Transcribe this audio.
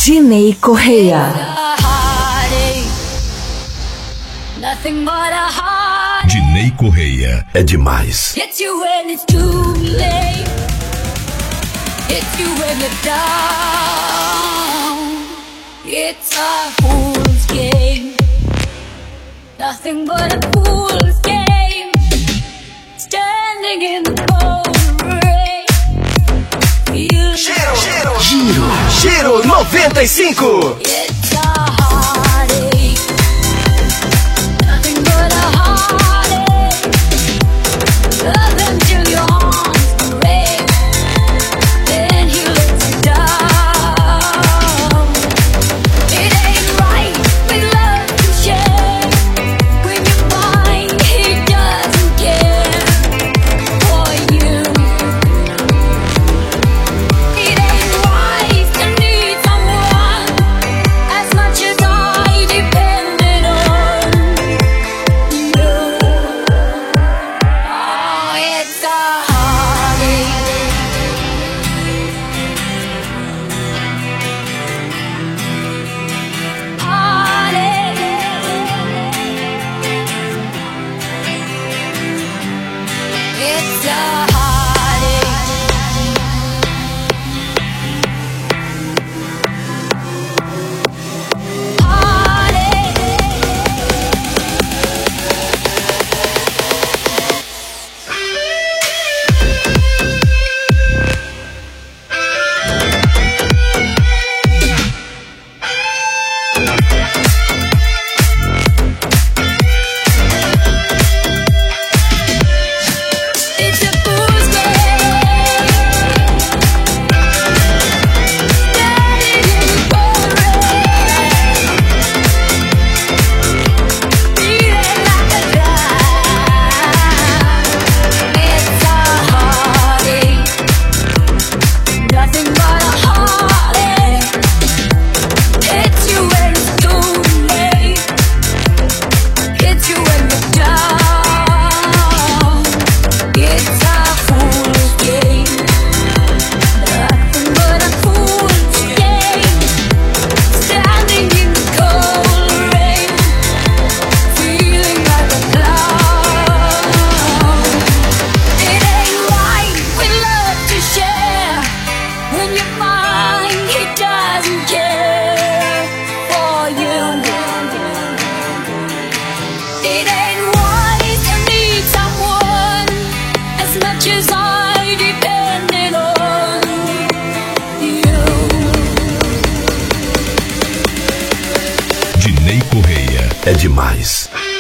Dinei Correia. Dinei Correia é demais. Hits you when it's too late. Hits you when you're down. It's a fool's game. Nothing but a fool's game. Standing in the cold rain. Giro 95. It's a heartache. Nothing but a heartache. Love until your arms break. Then he lets you down. It ain't right with love to share. When you find he doesn't care for you. It ain't right to need someone as much as I depended on you. Oh, it's a heartache. It's a It's a fool's game. Standing in the forest, feeling like a clown. It's a heartache, nothing but a heartache. Hits you when it's too late. Hits you when you're down. It's a fool's game. Nothing but a fool's game. Standing in the cold rain, feeling like a clown. It ain't right with love to share. When you find he doesn't care for you. It ain't wise to need someone as much as I depended on you. Dinei Correia É demais.